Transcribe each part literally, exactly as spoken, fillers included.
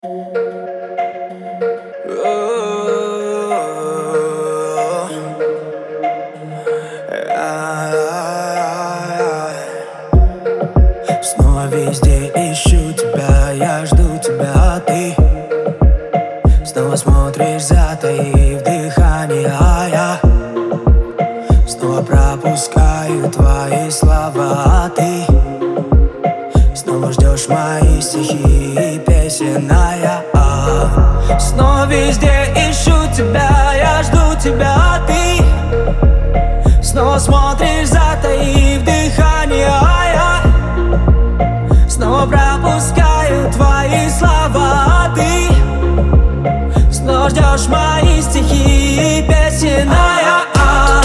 Снова везде ищу тебя, я жду тебя, а ты снова смотришь, затаив дыхание, а я снова пропускаю твои слова, а ты снова ждешь мои стихи и песен, а я а. Снова везде ищу тебя, я жду тебя, а ты снова смотришь, затаив дыхание, а я снова пропускаю твои слова, а ты снова ждешь мои стихи и песен, а я а.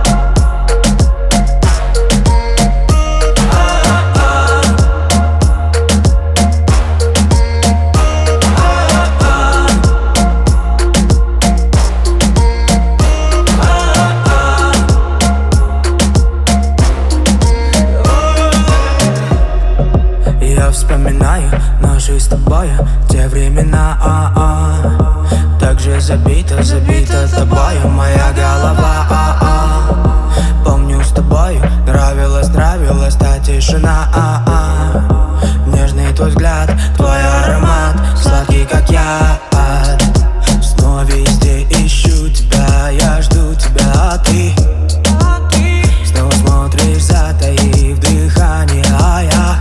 Я вспоминаю наши с тобой те времена, а-а. Так же забита, забита тобою моя голова, а-а. Помню, с тобою нравилась, нравилась та тишина, а-а. Нежный твой взгляд, твой аромат, сладкий как яд. Снова везде ищу тебя, я жду тебя, а ты снова смотришь, затаив дыхание, а я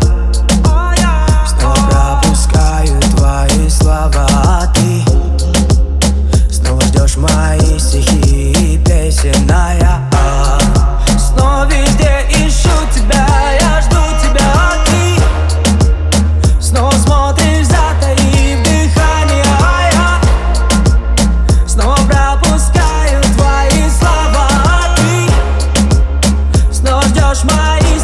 твои слова, а ты снова ждешь мои стихи и песен, а я а. Снова везде ищу тебя, я жду тебя, а ты снова смотришь, затаив дыхание, а я снова пропускаю твои слова, а ты снова ждешь мои